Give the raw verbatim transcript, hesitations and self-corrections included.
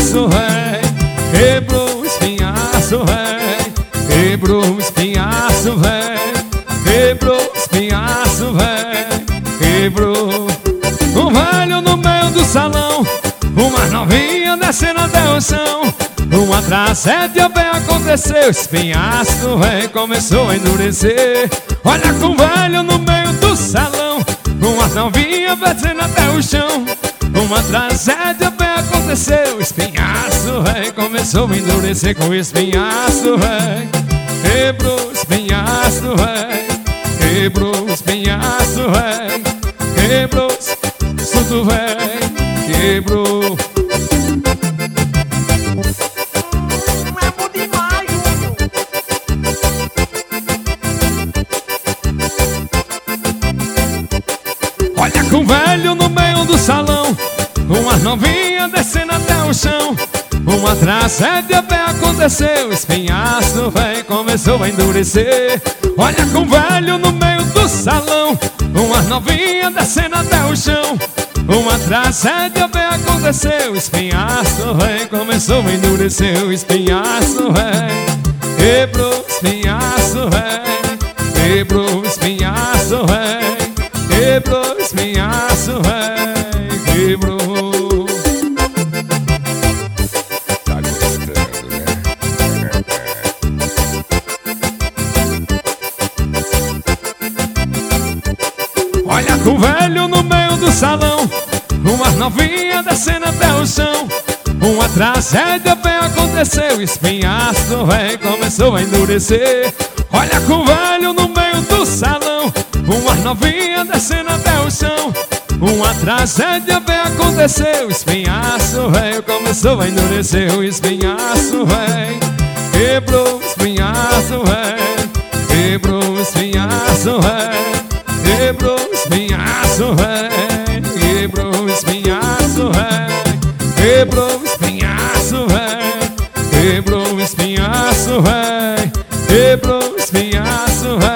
espinhaço, véi. Quebrou o espinhaço, véi. Quebrou o espinhaço, véi. Quebrou o espinhaço, véi. Quebrou. Um velho no meio do salão, uma novinha descendo até o chão. Uma tragédia bem aconteceu, espinhaço, véi, começou a endurecer. Olha com o velho no meio do salão, uma novinha descendo até o chão. Uma tragédia bem aconteceu, espinhaço, véi, começou a endurecer com o espinhaço, véi. Quebrou o espinhaço, véi. Quebrou o espinhaço, véi. Quebrou tudo, véi. Quebrou. É bom demais, olha com o velho no meio do salão, uma novinha descendo até o chão. Uma tragédia bem aconteceu, espinhaço, véi, começou a endurecer. Olha com o velho no meio do salão, uma novinha descendo até o chão. Uma tragédia bem aconteceu, espinhaço, véi, começou a endurecer. O espinhaço, véi, quebrou o espinhaço, véi. Quebrou o espinhaço, véi. Quebrou o espinhaço, véi. Quebrou. Tá gostando, né? Olha com o velho no meio do salão, uma novinha descendo até o chão. Uma tragédia bem aconteceu, espinhaço, véi, começou a endurecer. Olha com o velho no meio do salão, uma novinha descendo até o chão. Uma tragédia bem aconteceu, espinhaço, véi, começou a endurecer. O espinhaço, véi, quebrou o espinhaço, véi. Quebrou o espinhaço, véi. Quebrou o espinhaço, véi. Quebrou o espinhaço, véi. Quebrou o espinhaço, véi. Quebrou o espinhaço, véi. Quebrou o espinhaço, véi.